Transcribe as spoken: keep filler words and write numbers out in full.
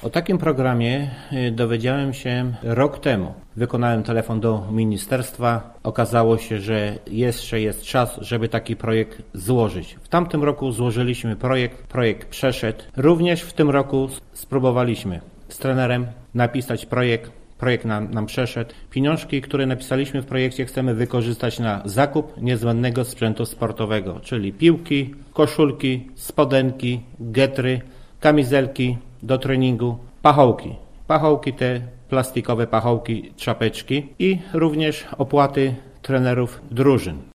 O takim programie dowiedziałem się rok temu. Wykonałem telefon do ministerstwa. Okazało się, że jeszcze jest czas, żeby taki projekt złożyć. W tamtym roku złożyliśmy projekt, projekt przeszedł. Również w tym roku spróbowaliśmy z trenerem napisać projekt. Projekt nam, nam przeszedł. Pieniążki, które napisaliśmy w projekcie, chcemy wykorzystać na zakup niezbędnego sprzętu sportowego, czyli piłki, koszulki, spodenki, getry, kamizelki do treningu, pachołki. Pachołki te plastikowe pachołki, czapeczki i również opłaty trenerów drużyn.